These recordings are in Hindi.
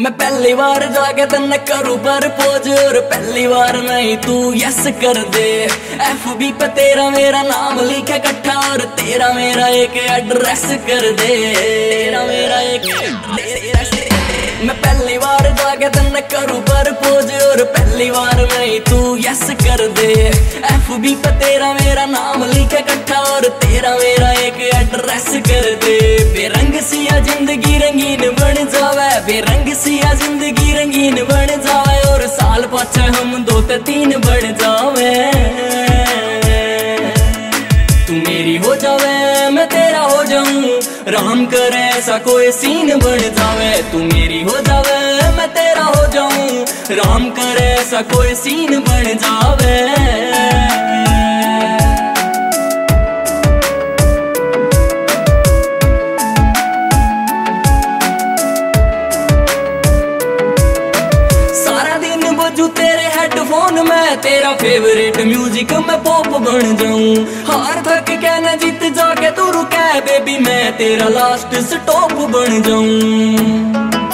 मैं पहली बार जाके तन्ने करूँ प्रपोज और पहली बार नहीं तू यस कर दे। FB पे तेरा मेरा नाम लिखे इकट्ठा और तेरा मेरा एक एड्रेस कर दे। तेरा मेरा एक एड्रेस। मैं पहली बार जाके तन्ने करूँ प्रपोज और पहली बार नहीं तू यस कर दे। FB पे तेरा मेरा नाम लिखे इकट्ठा और तेरा मेरा एक एड्रेस कर दे। बेरंग सिया जिंदगी रंगीन बन जावे, बेरंग सिया जिंदगी रंगीन बन जावे और साल पाछे हम 2-3 बन जावे। तू मेरी हो जावे मैं तेरा हो जाऊं, राम करे ऐसा कोई सीन बन जावे। तू मेरी हो जावे मैं तेरा हो जाऊं, राम करे ऐसा कोई सीन बन जावे। तेरे हेडफोन में तेरा फेवरेट म्यूजिक मैं पॉप बन जाऊं। हार थक के न जीत जाके तू रुके बेबी मैं तेरा लास्ट स्टॉप बन जाऊं।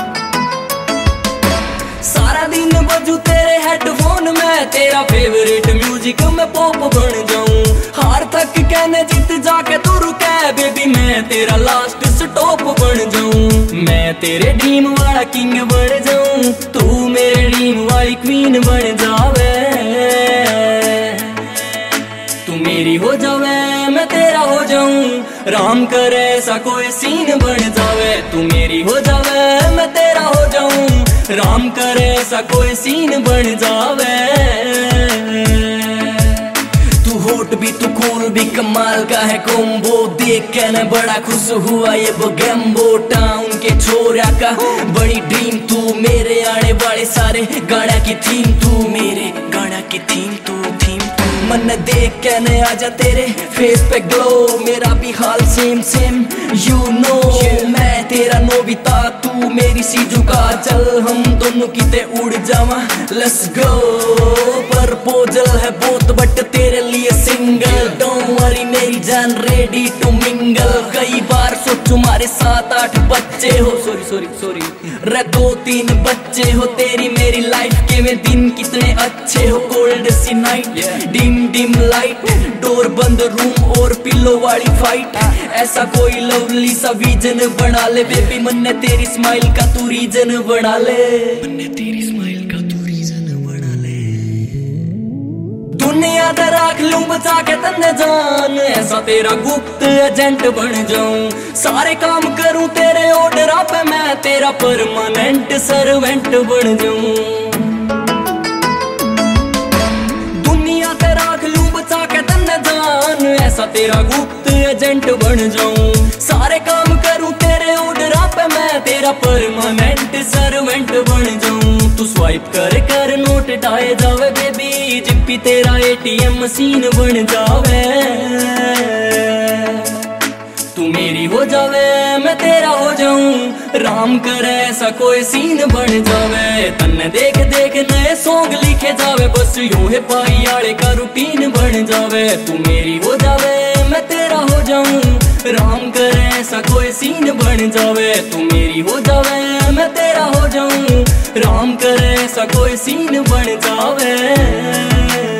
सारा दिन बजू तेरे हेडफोन में तेरा फेवरेट म्यूजिक मैं पॉप बन जाऊं। हार थक के न जीत जाके तू रुके बेबी मैं तेरा लास्ट स्टॉप बन जाऊं। मैं तेरे ड्रीम वाला किंग बन जाऊं, तू मेरे ड्रीम वाली क्वीन बन जावे। तू मेरी हो जावे मैं तेरा हो जाऊं, राम करे ऐसा कोई सीन बन जावे। तू मेरी हो जावे मैं तेरा हो जाऊं, राम करे ऐसा कोई सीन बन जावे। होट भी तू कूल भी कमाल का है कॉम्बो, देख के न बड़ा खुश हुआ ये बगैम्बो। टाउन के छोरा का बड़ी ड्रीम तू, मेरे आने वाले सारे गाना की थीम तू, मेरे गाना की थीम तू। मन देख के न आजा तेरे फेस पे ग्लो, मेरा भी हाल सेम सेम यू नो। मैं तेरा नोबिता तू मेरी शिजुका, चल हम दोनों किते उड़ जावा लेट्स गो। प्रपोजल है बहुत बट तेरे लिए सिंगल, डोंट वरी मेरी जान रेडी टू मिंगल। कई बार सोचूं मारे 7-8 बच्चे हो, सॉरी रे 2-3 बच्चे हो। तेरी मेरी लाइफ के में दिन कितने अच्छे हो, कोल्ड सी नाइट डिम लाइट, डोर बंद रूम और पिलो वाली फाइट। ऐसा कोई लवली सा विजन बना ले बेबी, मन ने तेरी स्माइल का तू रीजन बना ले। मन ने तेरी स्माइल का तू रीजन बना ले। दुनिया ते राख लूं बचा के तन्ने जान, ऐसा तेरा गुप्त एजेंट बन जाऊं। सारे काम करूं तेरे ऑर्डर पे मैं तेरा परमानेंट सर्वेंट बन जाऊं। ऐसा तेरा गुप्त एजेंट बन जाऊं। सारे काम करूं तेरे ऑर्डर पे मैं तेरा परमानेंट सर्वेंट बन जाऊं। तू स्वाइप कर नोट डाले जावे बेबी, जिप्पी तेरा ATM मशीन बन जावे। तू मेरी हो जावे मैं तेरा हो जाऊं, राम करे ऐसा कोई सीन बन जावे। तन्ने देख देख नए सॉन्ग लिखे जावे, बस यूं है पाई आले का रूटीन बन जावे। तू मेरी हो जावे मैं तेरा हो जाऊं, राम करे ऐसा कोई सीन बन जावे। तू मेरी हो जावे मैं तेरा हो जाऊं, राम करे ऐसा कोई सीन बन जावे।